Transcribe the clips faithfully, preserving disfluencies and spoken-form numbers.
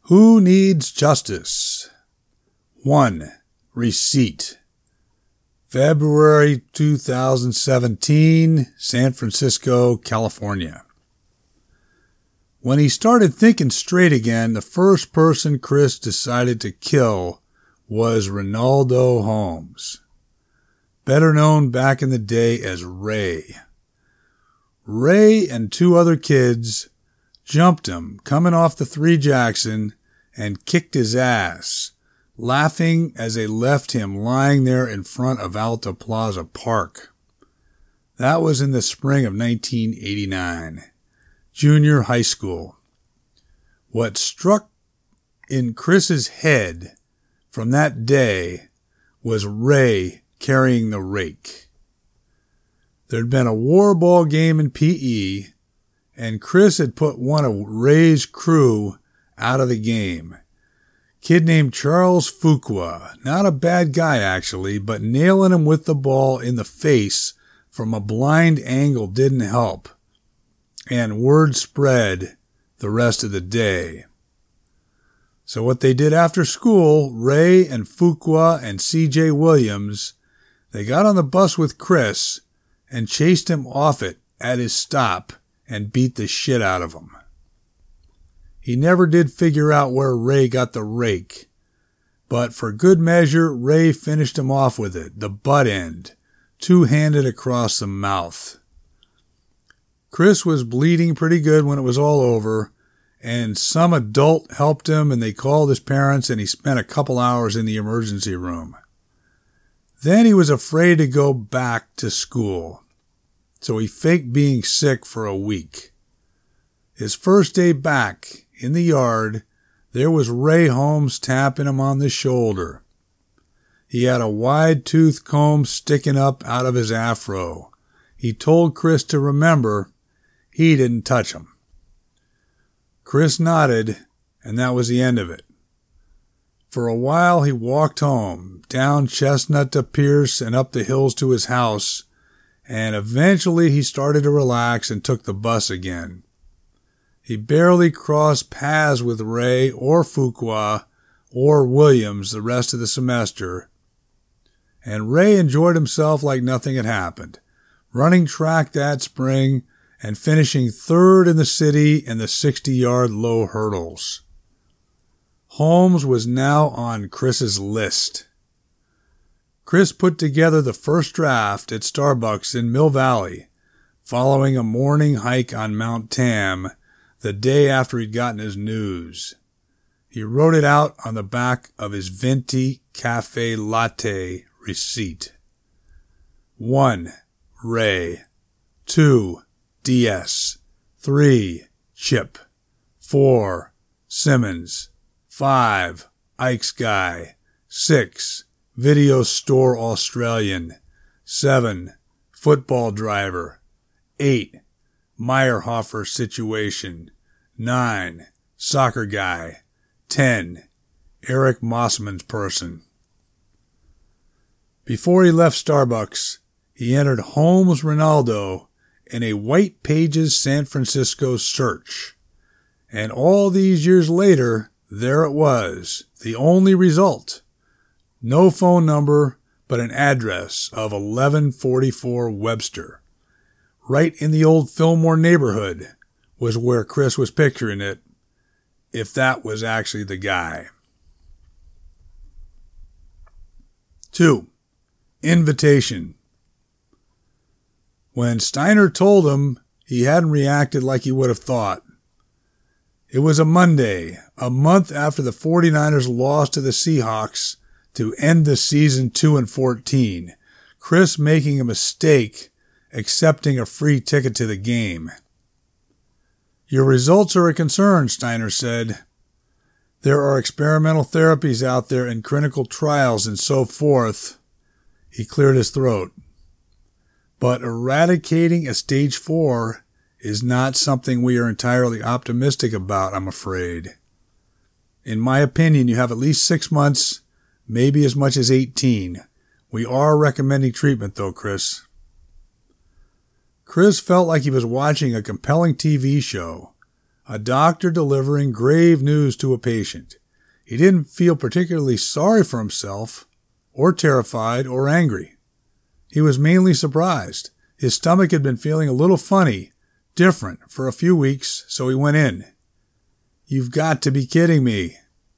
Who needs justice? one. Receipt. February two thousand seventeen, San Francisco, California. When he started thinking straight again, the first person Chris decided to kill was Ronaldo Holmes, better known back in the day as Ray. Ray and two other kids jumped him coming off the Three Jackson and kicked his ass, laughing as they left him lying there in front of Alta Plaza Park. That was in the spring of nineteen eighty-nine, junior high school. What struck in Chris's head from that day was Ray carrying the rake. There'd been a war ball game in P E, and Chris had put one of Ray's crew out of the game. Kid named Charles Fuqua, not a bad guy actually, but nailing him with the ball in the face from a blind angle didn't help. And word spread the rest of the day. So what they did after school, Ray and Fuqua and C J Williams, they got on the bus with Chris and chased him off it at his stop and beat the shit out of him. He never did figure out where Ray got the rake, but for good measure, Ray finished him off with it, the butt end, two-handed across the mouth. Chris was bleeding pretty good when it was all over, and some adult helped him, and they called his parents, and he spent a couple hours in the emergency room. Then he was afraid to go back to school, so he faked being sick for a week. His first day back in the yard, there was Ray Holmes tapping him on the shoulder. He had a wide-toothed comb sticking up out of his afro. He told Chris to remember he didn't touch him. Chris nodded, and that was the end of it. For a while he walked home, down Chestnut to Pierce and up the hills to his house, and eventually he started to relax and took the bus again. He barely crossed paths with Ray or Fuqua or Williams the rest of the semester, and Ray enjoyed himself like nothing had happened, running track that spring and finishing third in the city in the sixty-yard low hurdles. Holmes was now on Chris's list. Chris put together the first draft at Starbucks in Mill Valley, following a morning hike on Mount Tam the day after he'd gotten his news. He wrote it out on the back of his venti cafe latte receipt. One, Ray. Two, D S. Three, Chip. Four, Simmons. Five, Ike's Guy. Six, Video Store Australian. Seven, Football Driver. Eight, Meyerhofer Situation. Nine, Soccer Guy. Ten, Eric Mossman's Person. Before he left Starbucks, he entered Holmes Ronaldo in a White Pages San Francisco search. And all these years later, there it was, the only result. No phone number, but an address of eleven forty-four Webster. Right in the old Fillmore neighborhood was where Chris was picturing it, if that was actually the guy. Two, invitation. When Steiner told him, he hadn't reacted like he would have thought. It was a Monday, a month after the 49ers lost to the Seahawks to end the season two and fourteen, Chris making a mistake accepting a free ticket to the game. Your results are a concern, Steiner said. There are experimental therapies out there and clinical trials and so forth. He cleared his throat. But eradicating a stage four is not something we are entirely optimistic about, I'm afraid. In my opinion, you have at least six months, maybe as much as eighteen. We are recommending treatment, though, Chris. Chris felt like he was watching a compelling T V show, A doctor delivering grave news to a patient. He didn't feel particularly sorry for himself, or terrified, or angry. He was mainly surprised. His stomach had been feeling a little funny, different, for a few weeks, so he went in. "You've got to be kidding me."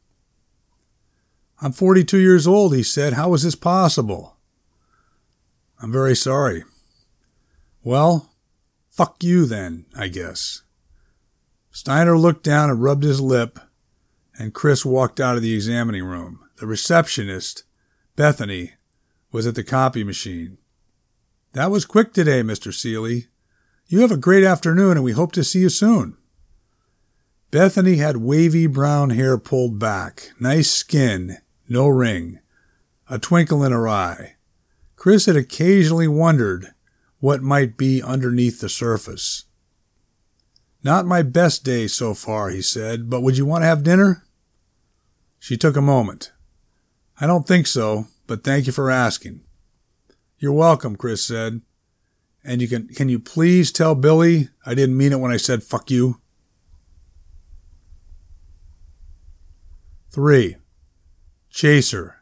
"I'm forty-two years old," he said. "How is this possible?" "I'm very sorry." "Well, fuck you then, I guess." Steiner looked down and rubbed his lip, and Chris walked out of the examining room. The receptionist, Bethany, was at the copy machine. "That was quick today, Mister Seeley. You have a great afternoon, and we hope to see you soon." Bethany had wavy brown hair pulled back, nice skin, no ring, a twinkle in her eye. Chris had occasionally wondered what might be underneath the surface. "Not my best day so far," he said, "but would you want to have dinner?" She took a moment. "I don't think so, but thank you for asking." "You're welcome," Chris said. "And you can can you please tell Billy I didn't mean it when I said fuck you?" Three. Chaser.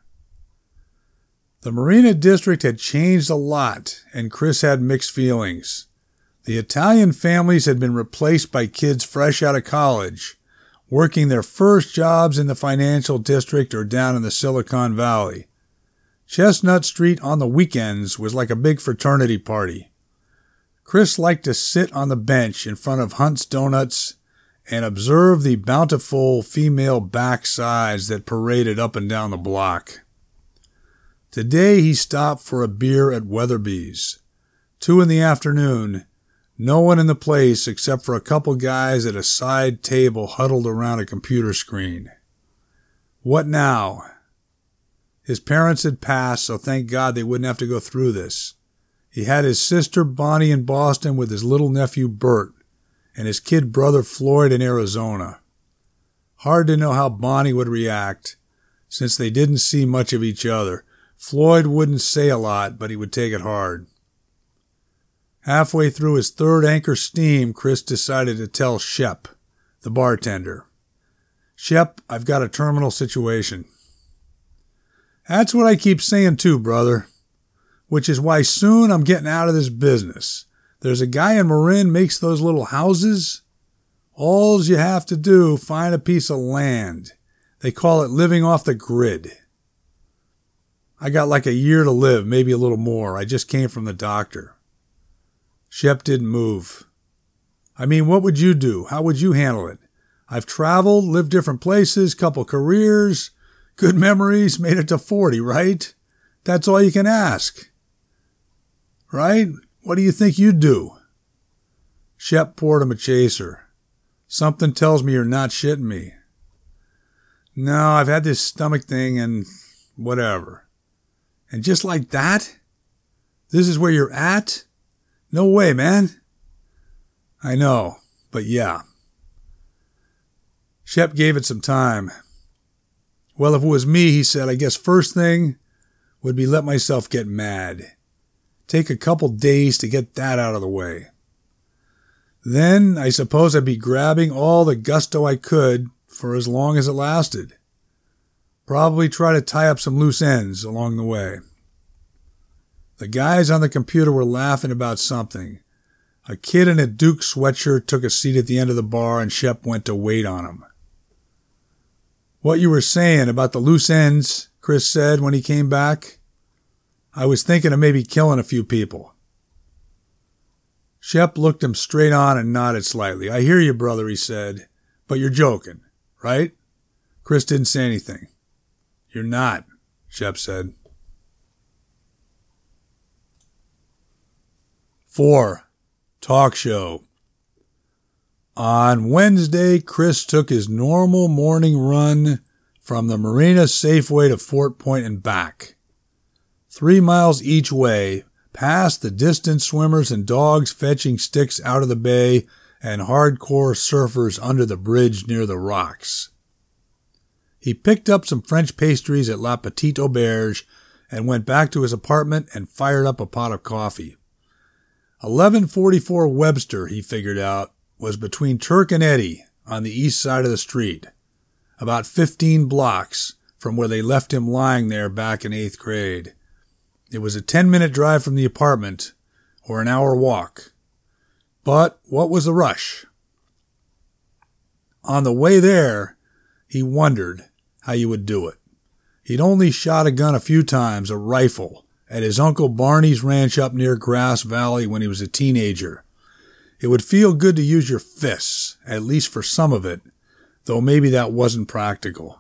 The Marina District had changed a lot, and Chris had mixed feelings. The Italian families had been replaced by kids fresh out of college, working their first jobs in the financial district or down in the Silicon Valley. Chestnut Street on the weekends was like a big fraternity party. Chris liked to sit on the bench in front of Hunt's Donuts and observe the bountiful female backsides that paraded up and down the block. Today he stopped for a beer at Weatherby's. Two in the afternoon, no one in the place except for a couple guys at a side table huddled around a computer screen. What now? His parents had passed, so thank God they wouldn't have to go through this. He had his sister Bonnie in Boston with his little nephew Bert, and his kid brother Floyd in Arizona. Hard to know how Bonnie would react, since they didn't see much of each other. Floyd wouldn't say a lot, but he would take it hard. Halfway through his third Anchor Steam, Chris decided to tell Shep, the bartender. "Shep, I've got a terminal situation." "That's what I keep saying too, brother. Which is why soon I'm getting out of this business. There's a guy in Marin makes those little houses. All you have to do, find a piece of land. They call it living off the grid. I got like a year to live, maybe a little more. I just came from the doctor." Shep didn't move. "I mean, what would you do? How would you handle it? I've traveled, lived different places, couple careers, good memories, made it to forty, right? That's all you can ask. Right? What do you think you'd do?" Shep poured him a chaser. "Something tells me you're not shitting me." "No, I've had this stomach thing and whatever." "And just like that? This is where you're at? No way, man." "I know, but yeah." Shep gave it some time. "Well, if it was me," he said, "I guess first thing would be let myself get mad. Take a couple days to get that out of the way. Then I suppose I'd be grabbing all the gusto I could for as long as it lasted. Probably try to tie up some loose ends along the way." The guys on the computer were laughing about something. A kid in a Duke sweatshirt took a seat at the end of the bar, and Shep went to wait on him. "What you were saying about the loose ends," Chris said when he came back. "I was thinking of maybe killing a few people." Shep looked him straight on and nodded slightly. "I hear you, brother," he said. "But you're joking, right?" Chris didn't say anything. "You're not," Shep said. Four. Talk show. On Wednesday, Chris took his normal morning run from the Marina Safeway to Fort Point and back. Three miles each way, past the distant swimmers and dogs fetching sticks out of the bay and hardcore surfers under the bridge near the rocks. He picked up some French pastries at La Petite Auberge and went back to his apartment and fired up a pot of coffee. eleven forty-four Webster, he figured out, was between Turk and Eddy, on the east side of the street, about fifteen blocks from where they left him lying there back in eighth grade. It was a ten-minute drive from the apartment, or an hour walk. But what was the rush? On the way there, he wondered how you would do it. He'd only shot a gun a few times, a rifle, at his Uncle Barney's ranch up near Grass Valley when he was a teenager. It would feel good to use your fists, at least for some of it, though maybe that wasn't practical.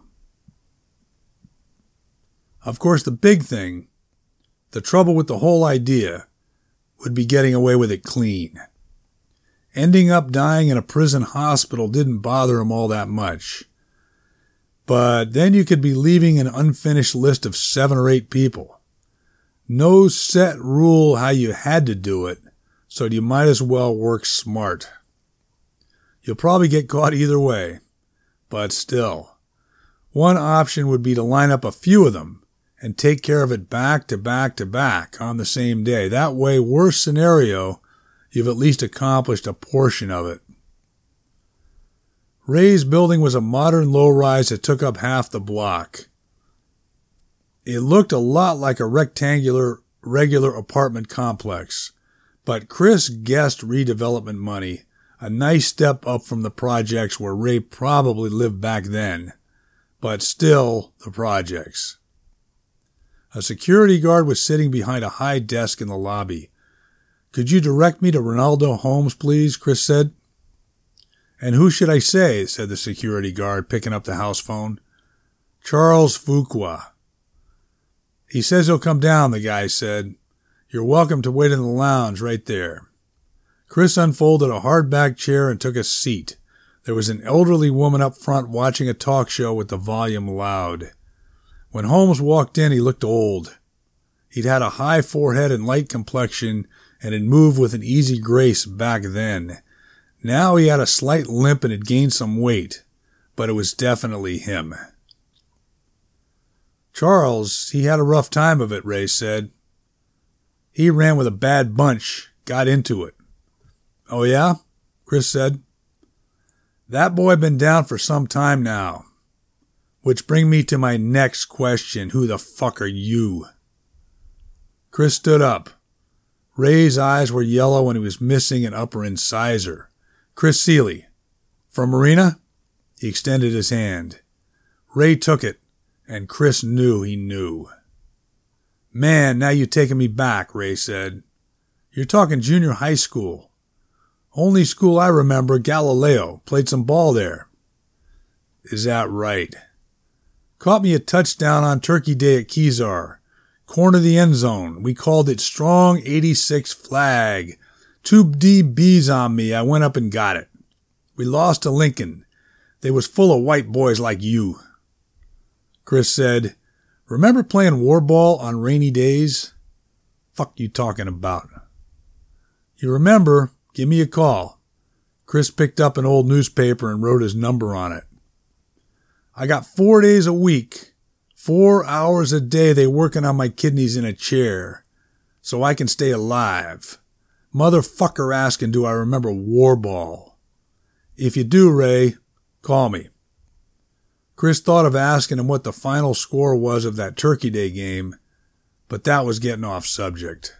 Of course, the big thing, the trouble with the whole idea, would be getting away with it clean. Ending up dying in a prison hospital didn't bother him all that much. But then you could be leaving an unfinished list of seven or eight people. No set rule how you had to do it, so you might as well work smart. You'll probably get caught either way, but still. One option would be to line up a few of them and take care of it back to back to back on the same day. That way, worst scenario, you've at least accomplished a portion of it. Ray's building was a modern low-rise that took up half the block. It looked a lot like a rectangular, regular apartment complex, but Chris guessed redevelopment money, a nice step up from the projects where Ray probably lived back then, but still the projects. A security guard was sitting behind a high desk in the lobby. "Could you direct me to Ronaldo Holmes, please?" Chris said. "And who should I say?" said the security guard, picking up the house phone. "Charles Fuqua." "He says he'll come down," the guy said. "You're welcome to wait in the lounge right there." Chris unfolded a hardback chair and took a seat. There was an elderly woman up front watching a talk show with the volume loud. When Holmes walked in, he looked old. He'd had a high forehead and light complexion and had moved with an easy grace back then. Now he had a slight limp and had gained some weight, but it was definitely him. "Charles, he had a rough time of it," Ray said. "He ran with a bad bunch, got into it." "Oh yeah?" Chris said. "That boy been down for some time now. Which bring me to my next question. Who the fuck are you?" Chris stood up. Ray's eyes were yellow and he was missing an upper incisor. "Chris Seeley. From Marina?" He extended his hand. Ray took it, and Chris knew he knew. "Man, now you're taking me back," Ray said. "You're talking junior high school. Only school I remember, Galileo. Played some ball there." "Is that right?" "Caught me a touchdown on Turkey Day at Kezar. Corner of the end zone. We called it Strong eighty-six Flag. Two D Bs on me. I went up and got it. We lost to Lincoln. They was full of white boys like you." Chris said, "Remember playing war ball on rainy days?" "Fuck you talking about?" "You remember, give me a call." Chris picked up an old newspaper and wrote his number on it. "I got four days a week, four hours a day they working on my kidneys in a chair, so I can stay alive. Motherfucker asking, do I remember war ball? If you do, Ray, call me." Chris thought of asking him what the final score was of that Turkey Day game, but that was getting off subject.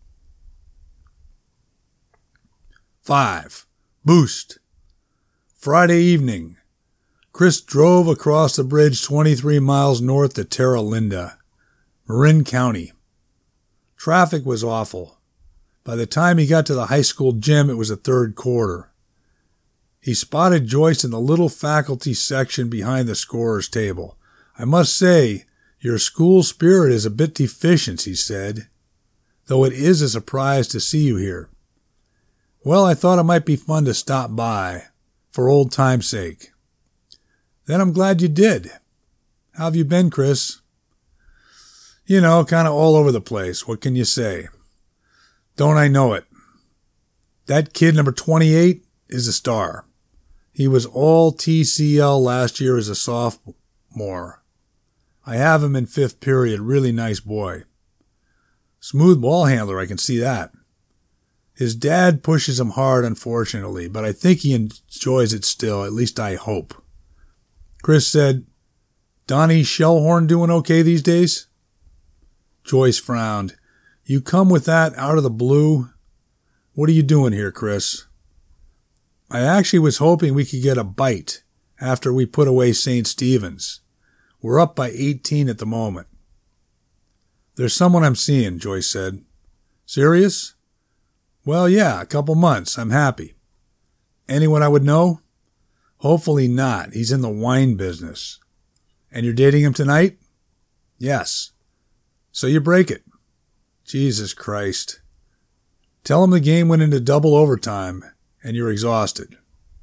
Five. Boost. Friday evening. Chris drove across the bridge twenty-three miles north to Terra Linda, Marin County. Traffic was awful. By the time he got to the high school gym, it was the third quarter. He spotted Joyce in the little faculty section behind the scorer's table. "I must say, your school spirit is a bit deficient," he said, "though it is a surprise to see you here. Well, I thought it might be fun to stop by, for old time's sake." "Then I'm glad you did. How have you been, Chris?" "You know, kind of all over the place. What can you say? Don't I know it? That kid, number twenty-eight, is a star. He was all T C L last year as a sophomore. I have him in fifth period. Really nice boy. Smooth ball handler, I can see that. His dad pushes him hard, unfortunately, but I think he enjoys it still, at least I hope. Chris said, Donnie Shellhorn doing okay these days? Joyce frowned. You come with that out of the blue? What are you doing here, Chris? I actually was hoping we could get a bite after we put away Saint Stephen's. We're up by eighteen at the moment. There's someone I'm seeing, Joyce said. Serious? Well, yeah, a couple months. I'm happy. Anyone I would know? Hopefully not. He's in the wine business. And you're dating him tonight? Yes. So you break it. Jesus Christ. Tell him the game went into double overtime and you're exhausted.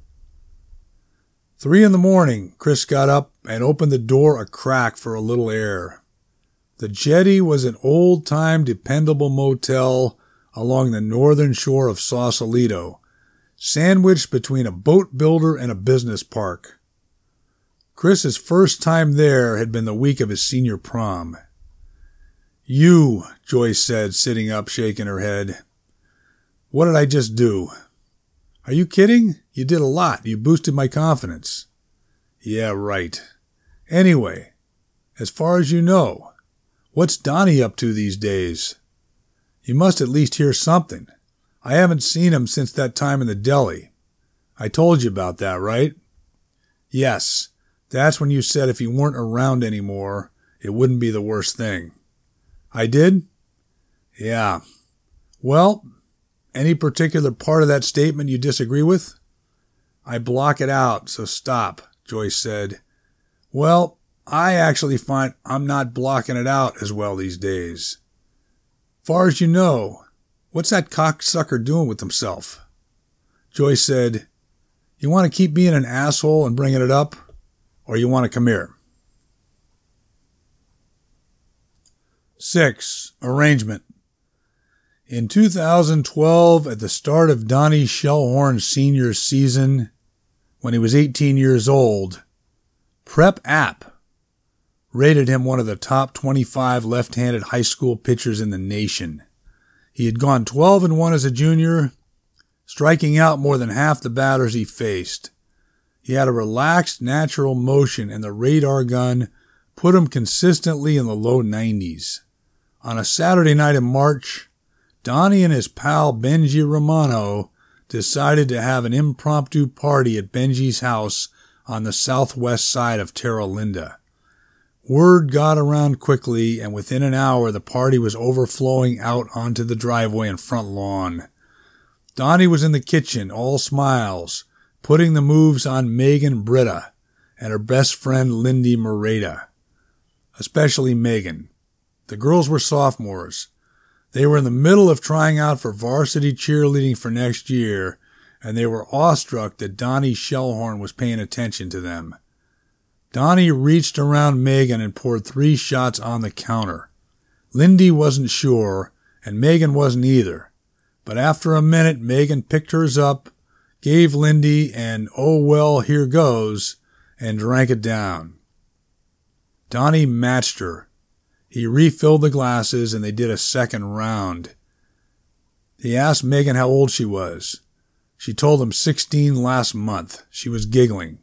Three in the morning, Chris got up and opened the door a crack for a little air. The Jetty was an old-time dependable motel along the northern shore of Sausalito, sandwiched between a boat builder and a business park. Chris's first time there had been the week of his senior prom. You, Joyce said, sitting up, shaking her head. What did I just do? Are you kidding? You did a lot. You boosted my confidence. Yeah, right. Anyway, as far as you know, what's Donnie up to these days? You must at least hear something. I haven't seen him since that time in the deli. I told you about that, right? Yes, that's when you said if he weren't around anymore, it wouldn't be the worst thing. I did? Yeah. Well, any particular part of that statement you disagree with? I block it out, so stop, Joyce said. Well, I actually find I'm not blocking it out as well these days. Far as you know, what's that cocksucker doing with himself? Joyce said, You want to keep being an asshole and bringing it up, or you want to come here? Six. Arrangement. In two thousand twelve, at the start of Donnie Shellhorn's senior season, when he was eighteen years old, Prep App rated him one of the top twenty-five left-handed high school pitchers in the nation. He had gone twelve and one as a junior, striking out more than half the batters he faced. He had a relaxed, natural motion, and the radar gun put him consistently in the low nineties. On a Saturday night in March, Donnie and his pal Benji Romano decided to have an impromptu party at Benji's house on the southwest side of Terra Linda. Word got around quickly, and within an hour the party was overflowing out onto the driveway and front lawn. Donnie was in the kitchen, all smiles, putting the moves on Megan Britta and her best friend Lindy Moreta. Especially Megan. The girls were sophomores. They were in the middle of trying out for varsity cheerleading for next year, and they were awestruck that Donnie Shellhorn was paying attention to them. Donnie reached around Megan and poured three shots on the counter. Lindy wasn't sure, and Megan wasn't either. But after a minute, Megan picked hers up, gave Lindy an "oh well, here goes," and drank it down. Donnie matched her. He refilled the glasses, and they did a second round. He asked Megan how old she was. She told him sixteen last month. She was giggling.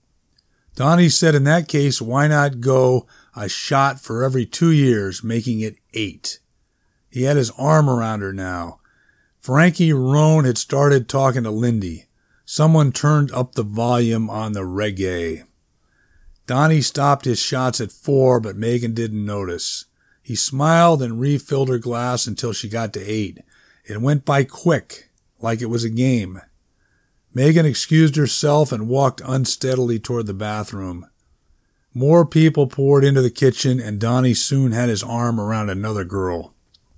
Donnie said in that case, why not go a shot for every two years, making it eight? He had his arm around her now. Frankie Roan had started talking to Lindy. Someone turned up the volume on the reggae. Donnie stopped his shots at four, but Megan didn't notice. He smiled and refilled her glass until she got to eight. It went by quick, like it was a game. Megan excused herself and walked unsteadily toward the bathroom. More people poured into the kitchen, and Donnie soon had his arm around another girl.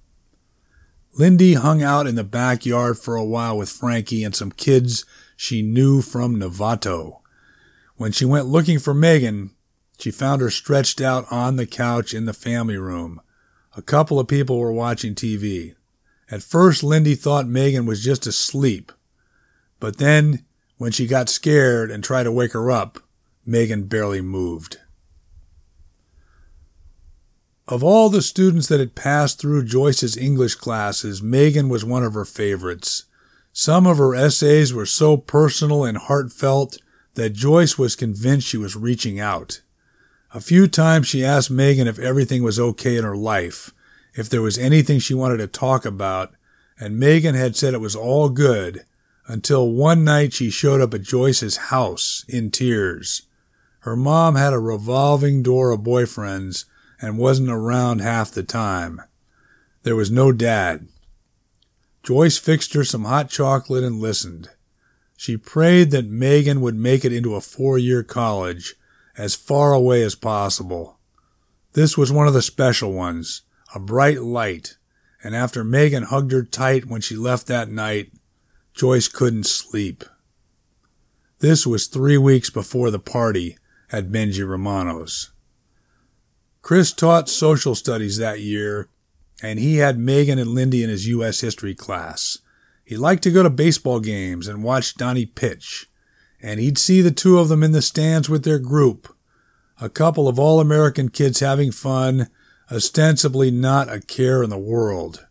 Lindy hung out in the backyard for a while with Frankie and some kids she knew from Novato. When she went looking for Megan, she found her stretched out on the couch in the family room. A couple of people were watching T V. At first, Lindy thought Megan was just asleep. But then, when she got scared and tried to wake her up, Megan barely moved. Of all the students that had passed through Joyce's English classes, Megan was one of her favorites. Some of her essays were so personal and heartfelt that Joyce was convinced she was reaching out. A few times she asked Megan if everything was okay in her life, if there was anything she wanted to talk about, and Megan had said it was all good, until one night she showed up at Joyce's house in tears. Her mom had a revolving door of boyfriends and wasn't around half the time. There was no dad. Joyce fixed her some hot chocolate and listened. She prayed that Megan would make it into a four-year college, as far away as possible. This was one of the special ones, a bright light, and after Megan hugged her tight when she left that night, Joyce couldn't sleep. This was three weeks before the party at Benji Romano's. Chris taught social studies that year, and he had Megan and Lindy in his U S history class. He liked to go to baseball games and watch Donnie pitch, and he'd see the two of them in the stands with their group, a couple of all-American kids having fun, ostensibly not a care in the world.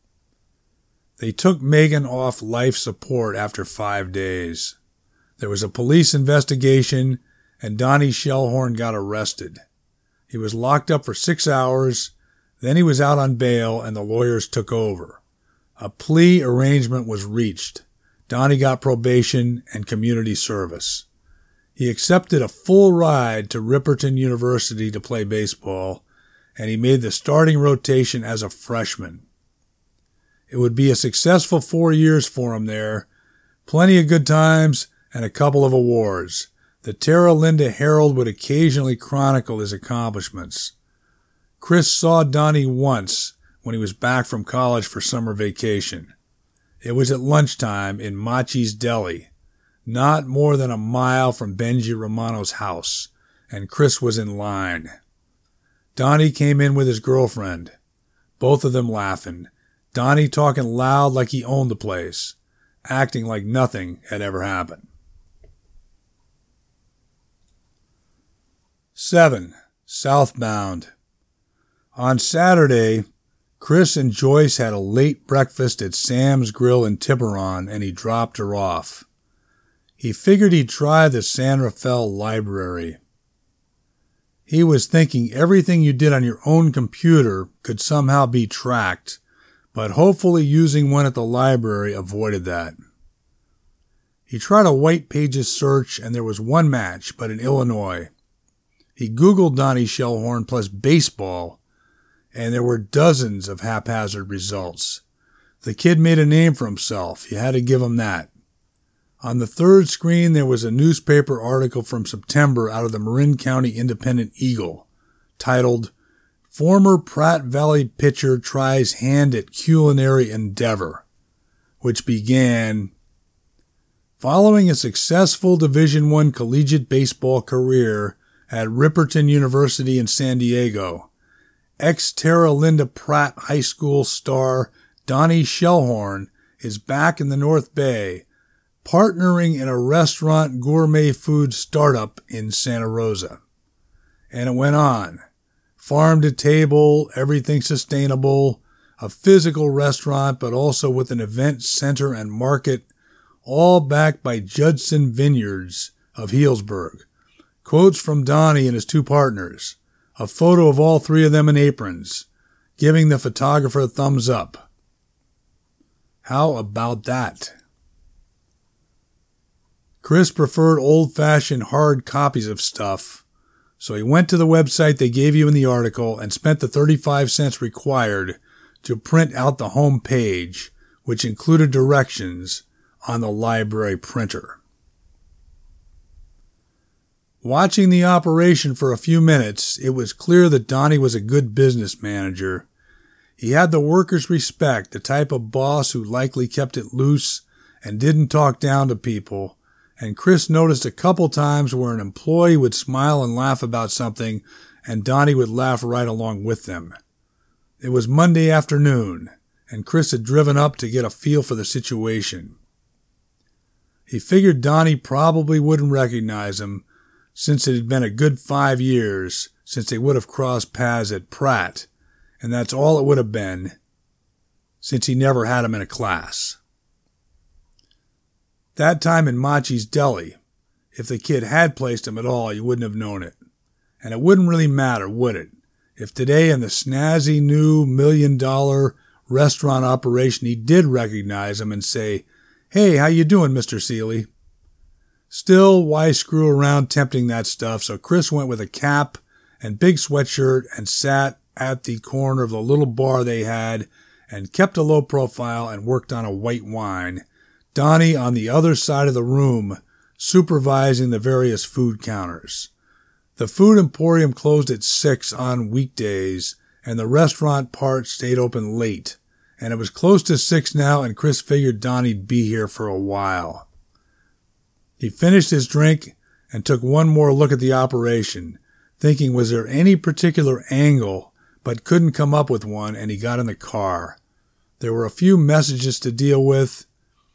They took Megan off life support after five days. There was a police investigation, and Donnie Shellhorn got arrested. He was locked up for six hours, then he was out on bail, and the lawyers took over. A plea arrangement was reached. Donnie got probation and community service. He accepted a full ride to Ripperton University to play baseball, and he made the starting rotation as a freshman. It would be a successful four years for him there, plenty of good times and a couple of awards. The Terra Linda Herald would occasionally chronicle his accomplishments. Chris saw Donnie once when he was back from college for summer vacation. It was at lunchtime in Machi's Deli, not more than a mile from Benji Romano's house, and Chris was in line. Donnie came in with his girlfriend, both of them laughing, Donnie talking loud like he owned the place, acting like nothing had ever happened. seven. Southbound. On Saturday, Chris and Joyce had a late breakfast at Sam's Grill in Tiburon, and he dropped her off. He figured he'd try the San Rafael Library. He was thinking everything you did on your own computer could somehow be tracked, but hopefully using one at the library avoided that. He tried a white pages search, and there was one match, but in Illinois. He Googled Donnie Shellhorn plus baseball, and there were dozens of haphazard results. The kid made a name for himself. You had to give him that. On the third screen, there was a newspaper article from September out of the Marin County Independent Eagle, titled, "Former Pratt Valley Pitcher Tries Hand at Culinary Endeavor," which began, "Following a successful Division I collegiate baseball career at Ripperton University in San Diego, ex-Terra Linda Pratt High School star Donnie Shellhorn is back in the North Bay, partnering in a restaurant gourmet food startup in Santa Rosa." And it went on. Farm to table, everything sustainable, a physical restaurant, but also with an event center and market, all backed by Judson Vineyards of Healdsburg. Quotes from Donnie and his two partners. A photo of all three of them in aprons, giving the photographer a thumbs up. How about that? Chris preferred old-fashioned hard copies of stuff, so he went to the website they gave you in the article and spent the thirty-five cents required to print out the home page, which included directions on the library printer. Watching the operation for a few minutes, it was clear that Donnie was a good business manager. He had the workers' respect, the type of boss who likely kept it loose and didn't talk down to people, and Chris noticed a couple times where an employee would smile and laugh about something, and Donnie would laugh right along with them. It was Monday afternoon, and Chris had driven up to get a feel for the situation. He figured Donnie probably wouldn't recognize him, since it had been a good five years since they would have crossed paths at Pratt, and that's all it would have been, since he never had him in a class. That time in Machi's Deli, if the kid had placed him at all, you wouldn't have known it. And it wouldn't really matter, would it? If today in the snazzy new million-dollar restaurant operation he did recognize him and say, "Hey, how you doing, Mister Seeley?" Still, why screw around tempting that stuff, so Chris went with a cap and big sweatshirt and sat at the corner of the little bar they had and kept a low profile and worked on a white wine, Donnie on the other side of the room supervising the various food counters. The food emporium closed at six on weekdays, and the restaurant part stayed open late, and it was close to six now, and Chris figured Donnie'd be here for a while. He finished his drink and took one more look at the operation, thinking was there any particular angle, but couldn't come up with one, and he got in the car. There were a few messages to deal with,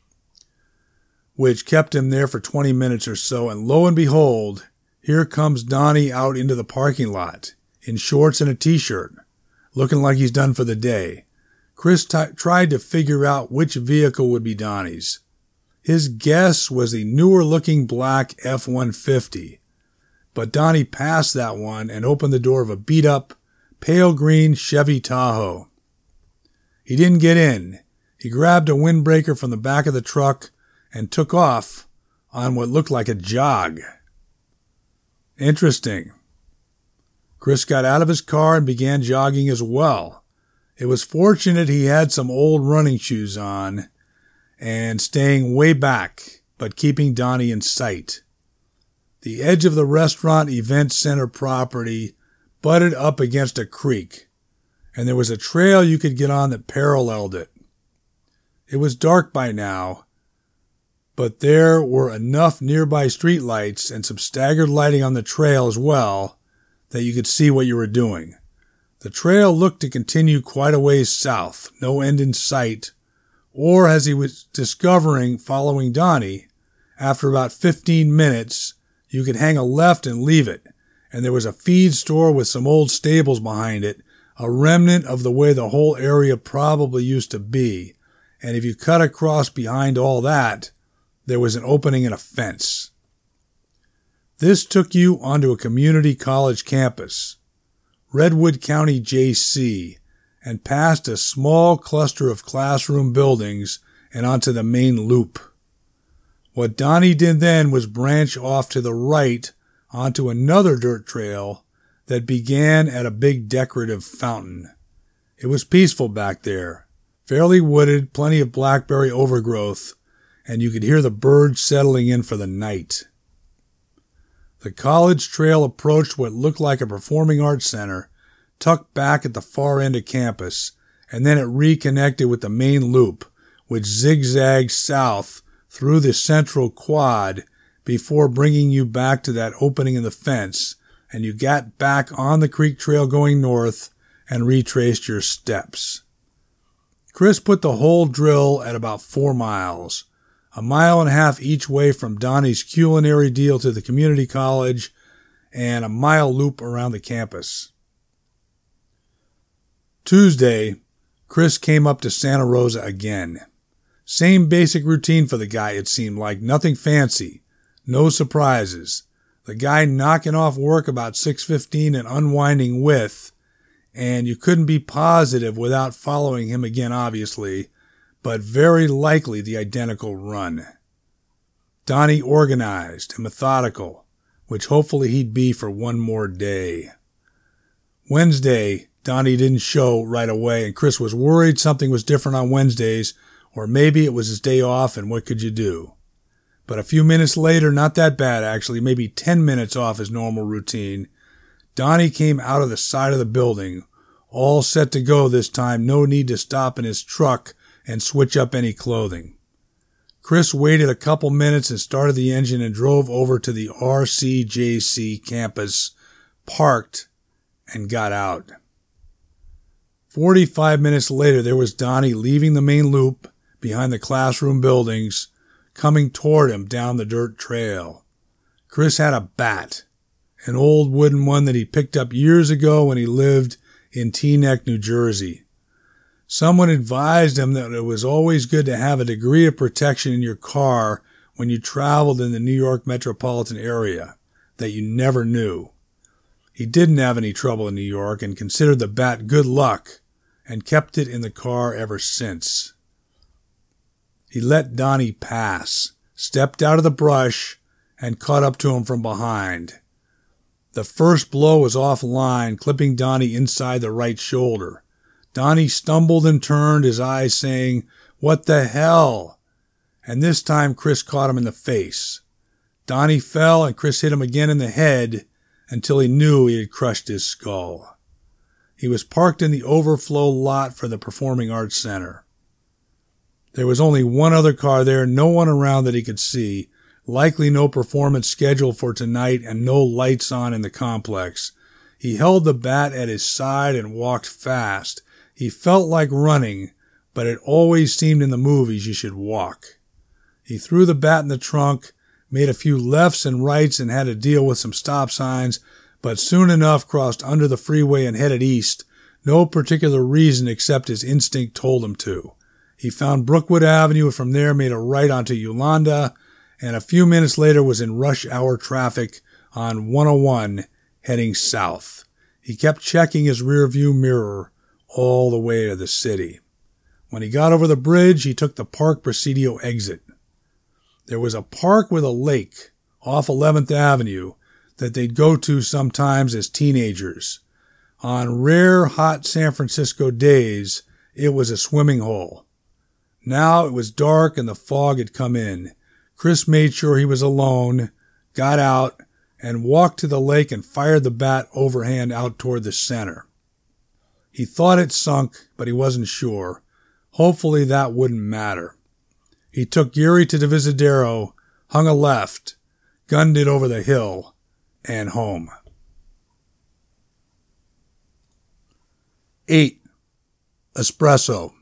which kept him there for twenty minutes or so, and lo and behold, here comes Donnie out into the parking lot, in shorts and a t-shirt, looking like he's done for the day. Chris t- tried to figure out which vehicle would be Donnie's. His guess was the newer-looking black F one fifty, but Donnie passed that one and opened the door of a beat-up, pale green Chevy Tahoe. He didn't get in. He grabbed a windbreaker from the back of the truck and took off on what looked like a jog. Interesting. Chris got out of his car and began jogging as well. It was fortunate he had some old running shoes on and staying way back, but keeping Donnie in sight. The edge of the restaurant event center property butted up against a creek, and there was a trail you could get on that paralleled it. It was dark by now, but there were enough nearby streetlights and some staggered lighting on the trail as well that you could see what you were doing. The trail looked to continue quite a ways south, no end in sight, or as he was discovering following Donnie, after about fifteen minutes, you could hang a left and leave it, and there was a feed store with some old stables behind it, a remnant of the way the whole area probably used to be, and if you cut across behind all that, there was an opening in a fence. This took you onto a community college campus, Redwood County J C, and past a small cluster of classroom buildings and onto the main loop. What Donnie did then was branch off to the right onto another dirt trail that began at a big decorative fountain. It was peaceful back there, fairly wooded, plenty of blackberry overgrowth, and you could hear the birds settling in for the night. The college trail approached what looked like a performing arts center, tucked back at the far end of campus, and then it reconnected with the main loop, which zigzagged south through the central quad before bringing you back to that opening in the fence, and you got back on the creek trail going north and retraced your steps. Chris put the whole drill at about four miles, a mile and a half each way from Donnie's culinary deal to the community college, and a mile loop around the campus. Tuesday, Chris came up to Santa Rosa again. Same basic routine for the guy, it seemed like. Nothing fancy. No surprises. The guy knocking off work about six fifteen and unwinding with, and you couldn't be positive without following him again, obviously, but very likely the identical run. Donnie organized and methodical, which hopefully he'd be for one more day. Wednesday, Donnie didn't show right away, and Chris was worried something was different on Wednesdays, or maybe it was his day off, and what could you do? But a few minutes later, not that bad actually, maybe ten minutes off his normal routine, Donnie came out of the side of the building, all set to go this time, no need to stop in his truck and switch up any clothing. Chris waited a couple minutes and started the engine and drove over to the R C J C campus, parked, and got out. Forty-five minutes later, there was Donnie leaving the main loop behind the classroom buildings, coming toward him down the dirt trail. Chris had a bat, an old wooden one that he picked up years ago when he lived in Teaneck, New Jersey. Someone advised him that it was always good to have a degree of protection in your car when you traveled in the New York metropolitan area that you never knew. He didn't have any trouble in New York and considered the bat good luck and kept it in the car ever since. He let Donnie pass, stepped out of the brush, and caught up to him from behind. The first blow was offline, clipping Donnie inside the right shoulder. Donnie stumbled and turned, his eyes saying, "What the hell?" And this time Chris caught him in the face. Donnie fell and Chris hit him again in the head until he knew he had crushed his skull. He was parked in the overflow lot for the Performing Arts Center. There was only one other car there, no one around that he could see, likely no performance scheduled for tonight and no lights on in the complex. He held the bat at his side and walked fast. He felt like running, but it always seemed in the movies you should walk. He threw the bat in the trunk, made a few lefts and rights and had to deal with some stop signs, but soon enough crossed under the freeway and headed east, no particular reason except his instinct told him to. He found Brookwood Avenue and from there made a right onto Yolanda, and a few minutes later was in rush hour traffic on one oh one heading south. He kept checking his rearview mirror all the way to the city. When he got over the bridge, he took the Park Presidio exit. There was a park with a lake off eleventh Avenue that they'd go to sometimes as teenagers. On rare, hot San Francisco days, it was a swimming hole. Now it was dark and the fog had come in. Chris made sure he was alone, got out, and walked to the lake and fired the bat overhand out toward the center. He thought it sunk, but he wasn't sure. Hopefully that wouldn't matter. He took Geary to Divisadero, hung a left, gunned it over the hill, and home. Eight. Espresso.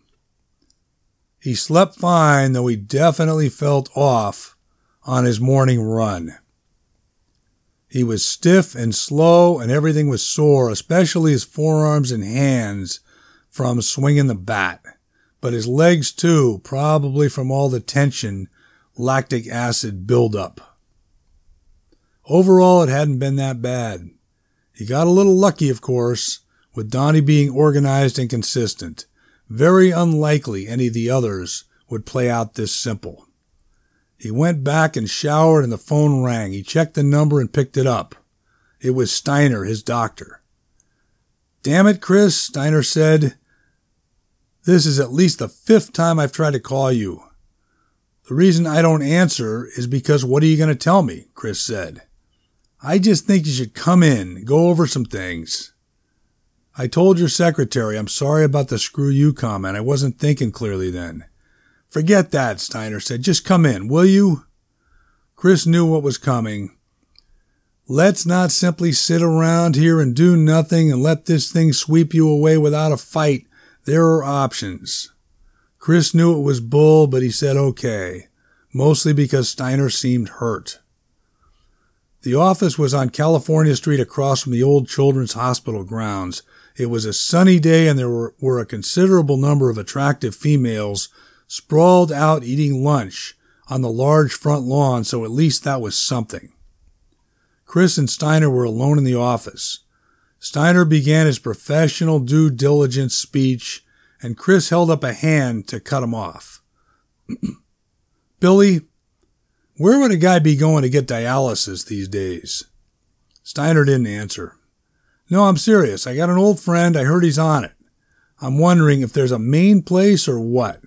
He slept fine, though he definitely felt off on his morning run. He was stiff and slow, and everything was sore, especially his forearms and hands from swinging the bat. But his legs, too, probably from all the tension, lactic acid buildup. Overall, it hadn't been that bad. He got a little lucky, of course, with Donnie being organized and consistent. Very unlikely any of the others would play out this simple. He went back and showered and the phone rang. He checked the number and picked it up. It was Steiner, his doctor. "Damn it, Chris," Steiner said. "This is at least the fifth time I've tried to call you. The reason I don't answer is because what are you going to tell me?" Chris said. "I just think you should come in, go over some things." "I told your secretary I'm sorry about the screw you comment. I wasn't thinking clearly then." "Forget that," Steiner said. "Just come in, will you?" Chris knew what was coming. Let's not simply sit around here and do nothing and let this thing sweep you away without a fight. There are options. Chris knew it was bull, but he said okay, mostly because Steiner seemed hurt. The office was on California Street across from the old Children's Hospital grounds. It was a sunny day and there were, were a considerable number of attractive females sprawled out eating lunch on the large front lawn, so at least that was something. Chris and Steiner were alone in the office. Steiner began his professional due diligence speech, and Chris held up a hand to cut him off. "Billy, where would a guy be going to get dialysis these days?" Steiner didn't answer. "No, I'm serious. I got an old friend. I heard he's on it. I'm wondering if there's a main place or what."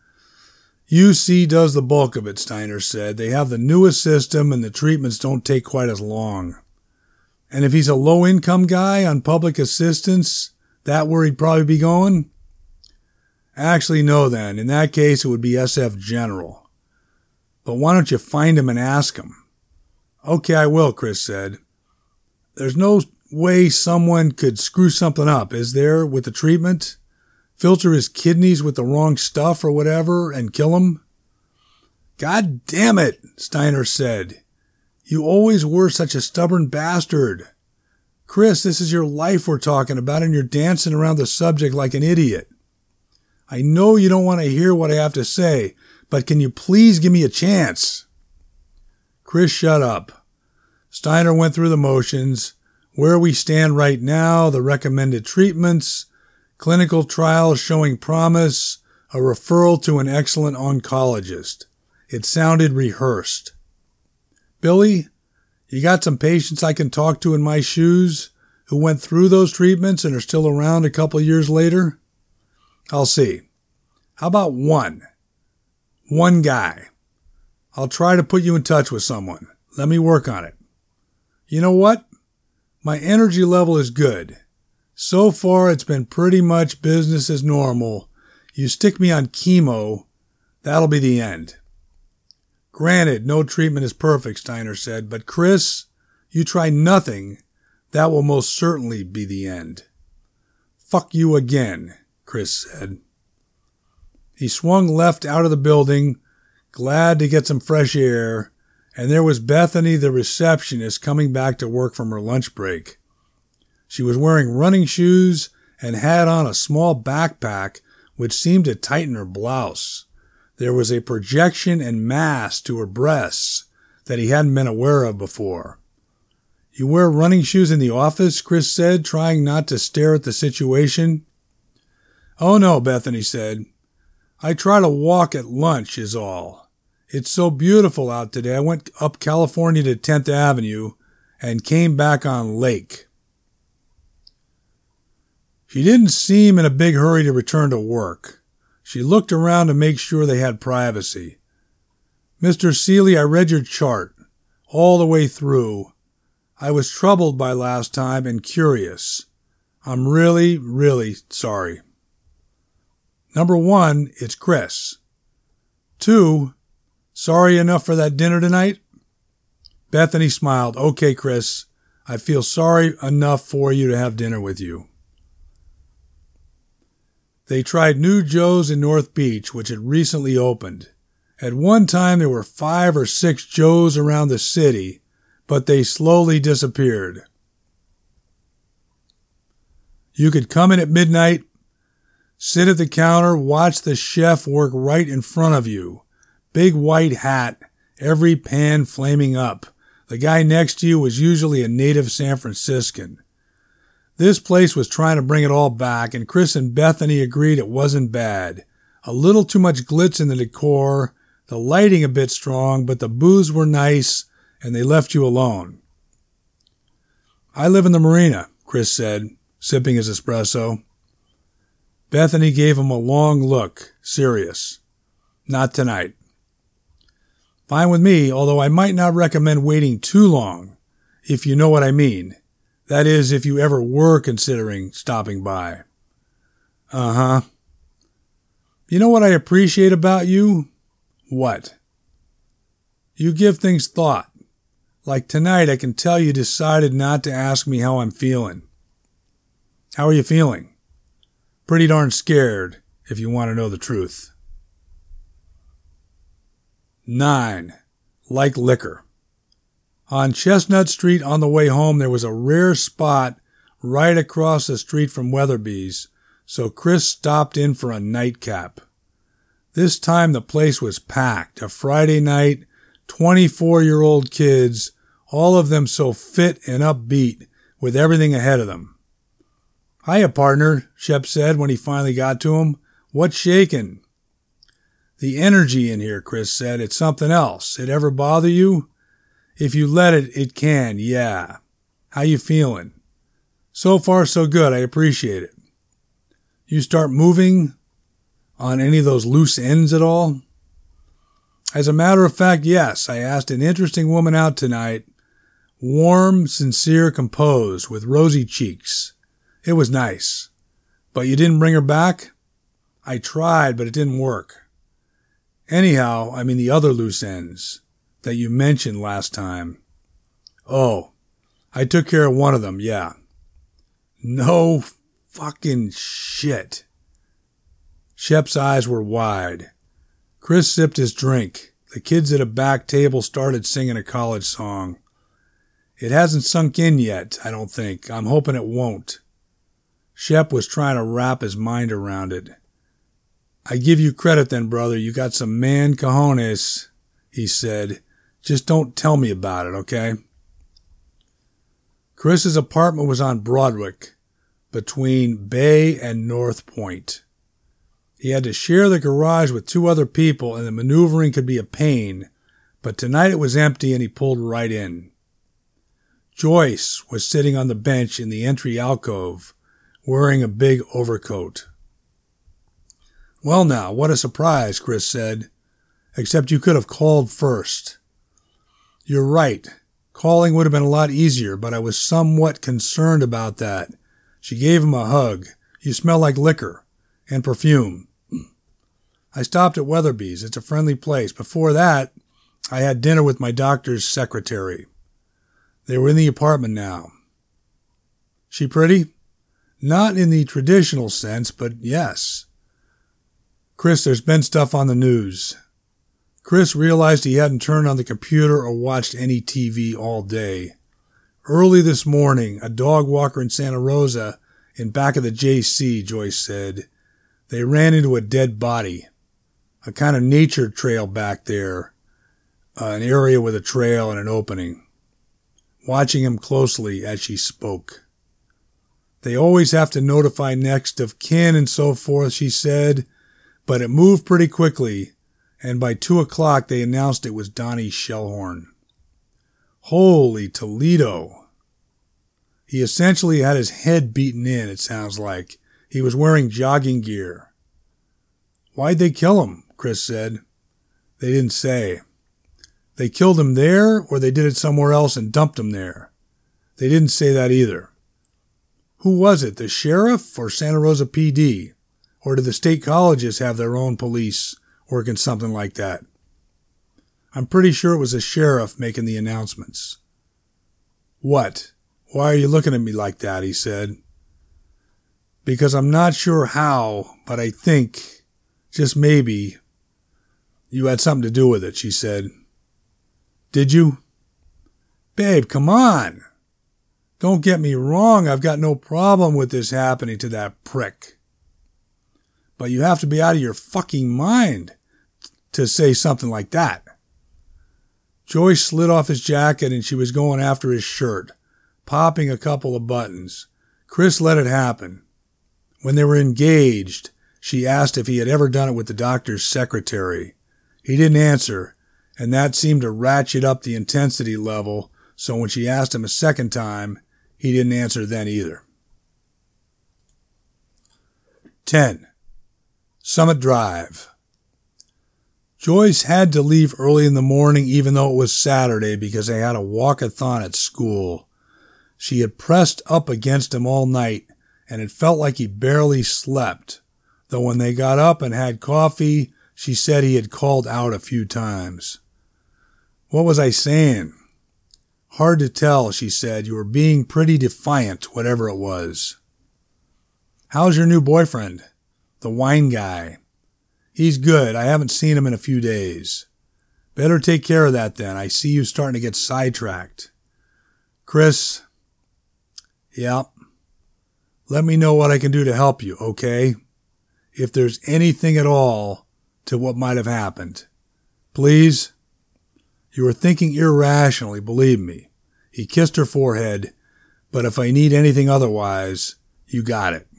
"U C does the bulk of it," Steiner said. "They have the newest system and the treatments don't take quite as long." "And if he's a low-income guy on public assistance, that where he'd probably be going?" "Actually, no then. In that case, it would be S F General." "But why don't you find him and ask him?" "Okay, I will," Chris said. "There's no way someone could screw something up, is there, with the treatment? Filter his kidneys with the wrong stuff or whatever and kill him?" "God damn it," Steiner said. You always were such a stubborn bastard. Chris, this is your life we're talking about, and you're dancing around the subject like an idiot. I know you don't want to hear what I have to say, but can you please give me a chance? Chris shut up. Steiner went through the motions, where we stand right now, the recommended treatments, clinical trials showing promise, a referral to an excellent oncologist. It sounded rehearsed. Billy, you got some patients I can talk to in my shoes who went through those treatments and are still around a couple years later? I'll see. How about one? One guy. I'll try to put you in touch with someone. Let me work on it. You know what? My energy level is good. So far, it's been pretty much business as normal. You stick me on chemo, that'll be the end. Granted, no treatment is perfect, Steiner said, but Chris, you try nothing, that will most certainly be the end. Fuck you again, Chris said. He swung left out of the building, glad to get some fresh air, and there was Bethany, the receptionist, coming back to work from her lunch break. She was wearing running shoes and had on a small backpack which seemed to tighten her blouse. There was a projection and mass to her breasts that he hadn't been aware of before. You wear running shoes in the office? Chris said, trying not to stare at the situation. Oh no, Bethany said. I try to walk at lunch is all. It's so beautiful out today. I went up California to tenth Avenue and came back on Lake. She didn't seem in a big hurry to return to work. She looked around to make sure they had privacy. Mister Seeley, I read your chart all the way through. I was troubled by last time and curious. I'm really, really sorry. Number one, it's Chris. Two, sorry enough for that dinner tonight? Bethany smiled. Okay, Chris, I feel sorry enough for you to have dinner with you. They tried New Joe's in North Beach, which had recently opened. At one time, there were five or six Joe's around the city, but they slowly disappeared. You could come in at midnight, sit at the counter, watch the chef work right in front of you. Big white hat, every pan flaming up. The guy next to you was usually a native San Franciscan. This place was trying to bring it all back, and Chris and Bethany agreed it wasn't bad. A little too much glitz in the decor, the lighting a bit strong, but the booze were nice, and they left you alone. I live in the marina, Chris said, sipping his espresso. Bethany gave him a long look, serious. Not tonight. Fine with me, although I might not recommend waiting too long, if you know what I mean. That is, if you ever were considering stopping by. Uh-huh. You know what I appreciate about you? What? You give things thought. Like tonight, I can tell you decided not to ask me how I'm feeling. How are you feeling? Pretty darn scared, if you want to know the truth. Nine. Like liquor. On Chestnut Street on the way home, there was a rare spot right across the street from Weatherby's, so Chris stopped in for a nightcap. This time the place was packed, a Friday night, twenty-four-year-old kids, all of them so fit and upbeat, with everything ahead of them. Hiya, partner, Shep said when he finally got to him. What's shaking? The energy in here, Chris said. It's something else. It ever bother you? If you let it, it can, yeah. How you feeling? So far, so good. I appreciate it. You start moving on any of those loose ends at all? As a matter of fact, yes. I asked an interesting woman out tonight. Warm, sincere, composed, with rosy cheeks. It was nice. But you didn't bring her back? I tried, but it didn't work. Anyhow, I mean the other loose ends that you mentioned last time. Oh, I took care of one of them, yeah. No fucking shit. Shep's eyes were wide. Chris sipped his drink, The kids at a back table started singing a college song. It hasn't sunk in yet, I don't think. I'm hoping it won't. Shep was trying to wrap his mind around it. I give you credit then, brother. You got some man cojones, he said. Just don't tell me about it, okay? Chris's apartment was on Broadwick, between Bay and North Point. He had to share the garage with two other people, and the maneuvering could be a pain, but tonight it was empty and he pulled right in. Joyce was sitting on the bench in the entry alcove, wearing a big overcoat. Well now, what a surprise, Chris said. Except you could have called first. You're right. Calling would have been a lot easier, but I was somewhat concerned about that. She gave him a hug. You smell like liquor and perfume. I stopped at Weatherby's. It's a friendly place. Before that, I had dinner with my doctor's secretary. They were in the apartment now. She pretty? Not in the traditional sense, but yes. Chris, there's been stuff on the news. Chris realized he hadn't turned on the computer or watched any T V all day. Early this morning, a dog walker in Santa Rosa, in back of the J C, Joyce said, they ran into a dead body. A kind of nature trail back there, uh, an area with a trail and an opening. Watching him closely as she spoke. They always have to notify next of kin and so forth, she said, but it moved pretty quickly, and by two o'clock they announced it was Donnie Shellhorn. Holy Toledo! He essentially had his head beaten in, it sounds like. He was wearing jogging gear. Why'd they kill him? Chris said. They didn't say. They killed him there, or they did it somewhere else and dumped him there. They didn't say that either. Who was it, the sheriff or Santa Rosa P D? Or did the state colleges have their own police working something like that? I'm pretty sure it was the sheriff making the announcements. What? Why are you looking at me like that? He said. Because I'm not sure how, but I think, just maybe, you had something to do with it, she said. Did you? Babe, come on. Don't get me wrong, I've got no problem with this happening to that prick. But you have to be out of your fucking mind to say something like that. Joyce slid off his jacket and she was going after his shirt, popping a couple of buttons. Chris let it happen. When they were engaged, she asked if he had ever done it with the doctor's secretary. He didn't answer, and that seemed to ratchet up the intensity level, so when she asked him a second time, he didn't answer then either. ten. Summit Drive. Joyce had to leave early in the morning even though it was Saturday because they had a walkathon at school. She had pressed up against him all night, and it felt like he barely slept, though when they got up and had coffee, she said he had called out a few times. What was I saying? Hard to tell, she said. You were being pretty defiant, whatever it was. How's your new boyfriend? The wine guy. He's good. I haven't seen him in a few days. Better take care of that then. I see you starting to get sidetracked. Chris? Yep. Let me know what I can do to help you, okay? If there's anything at all to what might have happened. Please? You were thinking irrationally, believe me. He kissed her forehead, but if I need anything otherwise, you got it.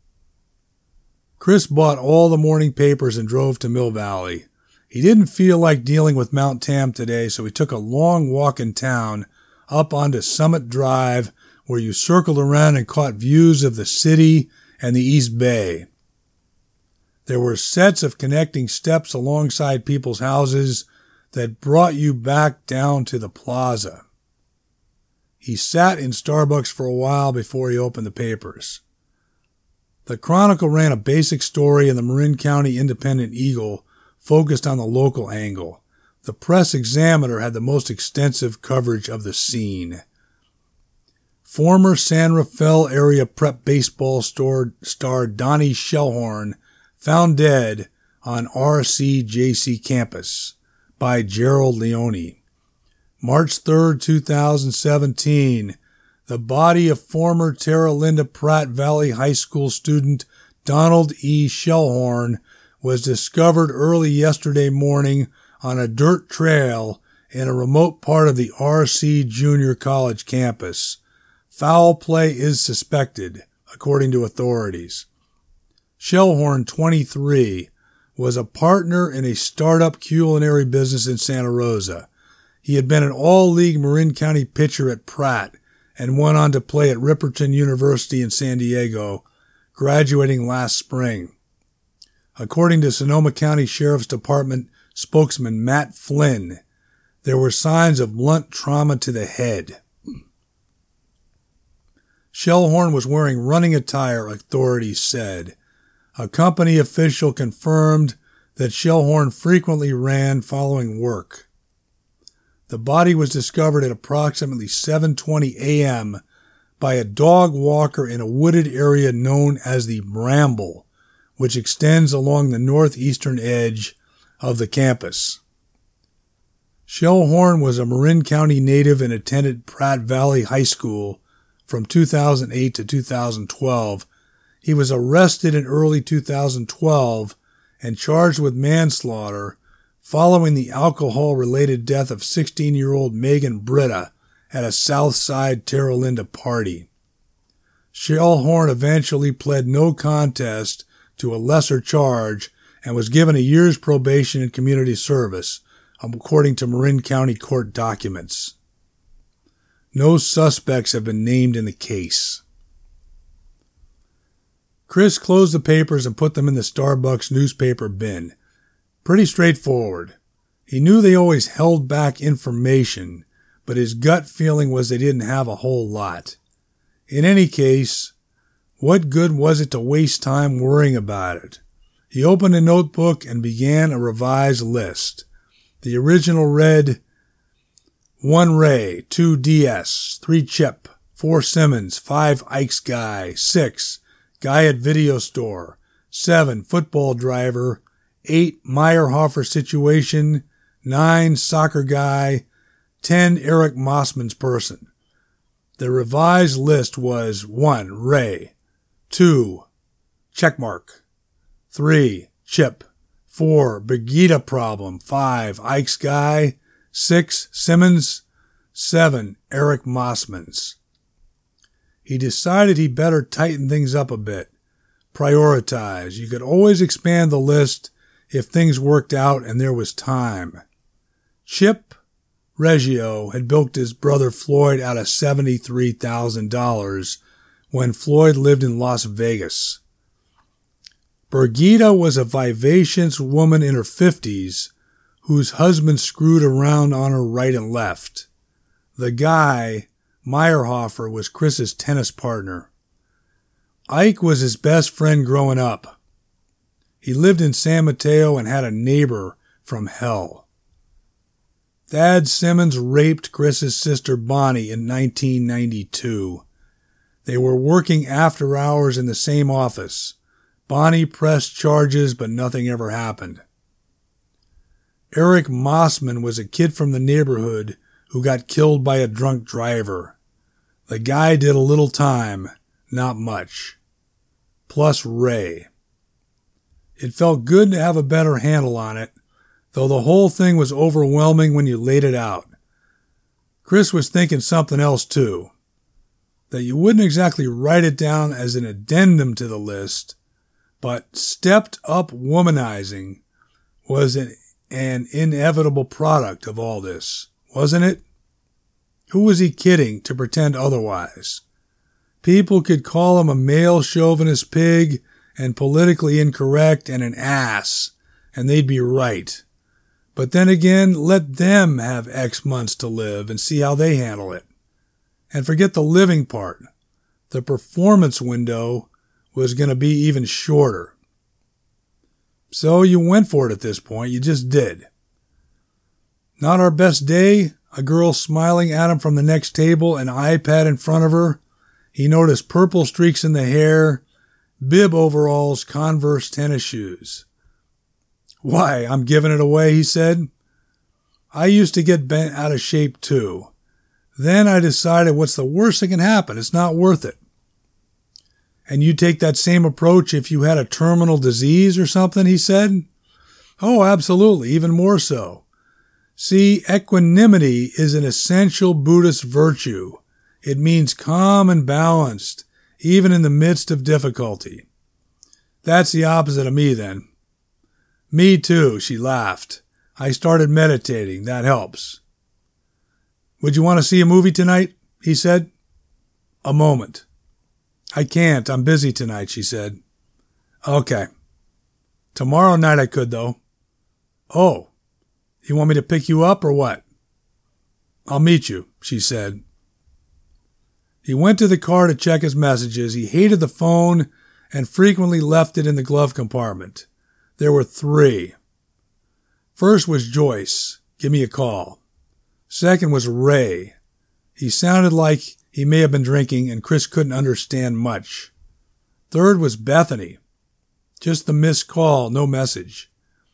Chris bought all the morning papers and drove to Mill Valley. He didn't feel like dealing with Mount Tam today, so he took a long walk in town up onto Summit Drive, where you circled around and caught views of the city and the East Bay. There were sets of connecting steps alongside people's houses that brought you back down to the plaza. He sat in Starbucks for a while before he opened the papers. The Chronicle ran a basic story and the Marin County Independent Eagle focused on the local angle. The Press Examiner had the most extensive coverage of the scene. Former San Rafael area prep baseball star, star Donnie Shellhorn found dead on R C J C campus, by Gerald Leone. March third, two thousand seventeen, the body of former Terra Linda Pratt Valley High School student Donald E. Shellhorn was discovered early yesterday morning on a dirt trail in a remote part of the R C Junior College campus. Foul play is suspected, according to authorities. Shellhorn, twenty-three, was a partner in a startup culinary business in Santa Rosa. He had been an all-league Marin County pitcher at Pratt and went on to play at Ripperton University in San Diego, graduating last spring. According to Sonoma County Sheriff's Department spokesman Matt Flynn, there were signs of blunt trauma to the head. Shellhorn was wearing running attire, authorities said. A company official confirmed that Shellhorn frequently ran following work. The body was discovered at approximately seven twenty a.m. by a dog walker in a wooded area known as the Bramble, which extends along the northeastern edge of the campus. Shellhorn was a Marin County native and attended Pratt Valley High School from two thousand eight to two thousand twelve. He was arrested in early two thousand twelve and charged with manslaughter following the alcohol-related death of sixteen-year-old Megan Britta at a Southside Terra Linda party. Shellhorn eventually pled no contest to a lesser charge and was given a year's probation and community service, according to Marin County court documents. No suspects have been named in the case. Chris closed the papers and put them in the Starbucks newspaper bin. Pretty straightforward. He knew they always held back information, but his gut feeling was they didn't have a whole lot. In any case, what good was it to waste time worrying about it? He opened a notebook and began a revised list. The original read, one Ray, two D S, three Chip, four Simmons, five Ike's Guy, six Guy at Video Store, seven Football Driver, eight Meyerhofer Situation, nine Soccer Guy, ten Eric Mossman's Person. The revised list was one Ray, two Checkmark, three Chip, four Brigida Problem, five Ike's Guy, six Simmons, seven Eric Mossman's. He decided he better tighten things up a bit. Prioritize. You could always expand the list if things worked out and there was time. Chip Reggio had bilked his brother Floyd out of seventy-three thousand dollars when Floyd lived in Las Vegas. Brigida was a vivacious woman in her fifties whose husband screwed around on her right and left. The guy, Meyerhofer, was Chris's tennis partner. Ike was his best friend growing up. He lived in San Mateo and had a neighbor from hell. Thad Simmons raped Chris's sister Bonnie in nineteen ninety-two. They were working after hours in the same office. Bonnie pressed charges, but nothing ever happened. Eric Mossman was a kid from the neighborhood who got killed by a drunk driver. The guy did a little time, not much. Plus Ray. It felt good to have a better handle on it, though the whole thing was overwhelming when you laid it out. Chris was thinking something else too. That you wouldn't exactly write it down as an addendum to the list, but stepped up womanizing was an, an inevitable product of all this, wasn't it? Who was he kidding to pretend otherwise? People could call him a male chauvinist pig and politically incorrect and an ass, and they'd be right. But then again, let them have X months to live and see how they handle it. And forget the living part. The performance window was going to be even shorter. So you went for it at this point. You just did. Not our best day? A girl smiling at him from the next table, an iPad in front of her. He noticed purple streaks in the hair, bib overalls, Converse tennis shoes. Why, I'm giving it away, he said. I used to get bent out of shape too. Then I decided, what's the worst that can happen? It's not worth it. And you take that same approach if you had a terminal disease or something, he said. Oh, absolutely, even more so. See, equanimity is an essential Buddhist virtue. It means calm and balanced, even in the midst of difficulty. That's the opposite of me then. Me too, she laughed. I started meditating. That helps. Would you want to see a movie tonight? He said. A moment. I can't. I'm busy tonight, she said. Okay. Tomorrow night I could, though. Oh, you want me to pick you up or what? I'll meet you, she said. He went to the car to check his messages. He hated the phone and frequently left it in the glove compartment. There were three. First was Joyce. Give me a call. Second was Ray. He sounded like he may have been drinking and Chris couldn't understand much. Third was Bethany. Just the missed call, no message.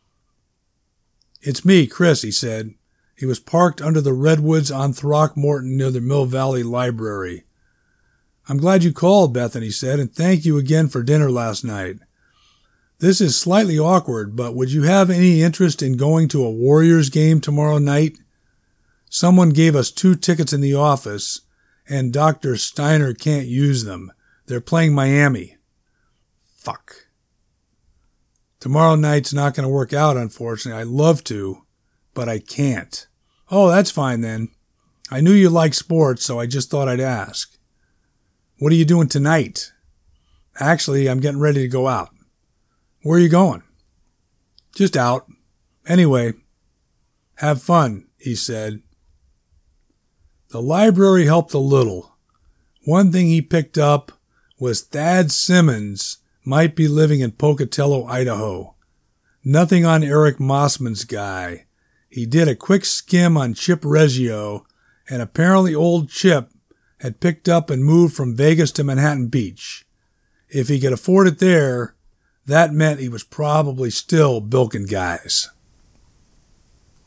It's me, Chris, he said. He was parked under the redwoods on Throckmorton near the Mill Valley Library. I'm glad you called, Bethany said, and thank you again for dinner last night. This is slightly awkward, but would you have any interest in going to a Warriors game tomorrow night? Someone gave us two tickets in the office, and Doctor Steiner can't use them. They're playing Miami. Fuck. Tomorrow night's not going to work out, unfortunately. I'd love to, but I can't. Oh, that's fine then. I knew you liked sports, so I just thought I'd ask. What are you doing tonight? Actually, I'm getting ready to go out. Where are you going? Just out. Anyway, have fun, he said. The library helped a little. One thing he picked up was Thad Simmons might be living in Pocatello, Idaho. Nothing on Eric Mossman's guy. He did a quick skim on Chip Reggio, and apparently old Chip had picked up and moved from Vegas to Manhattan Beach. If he could afford it there, that meant he was probably still bilking guys.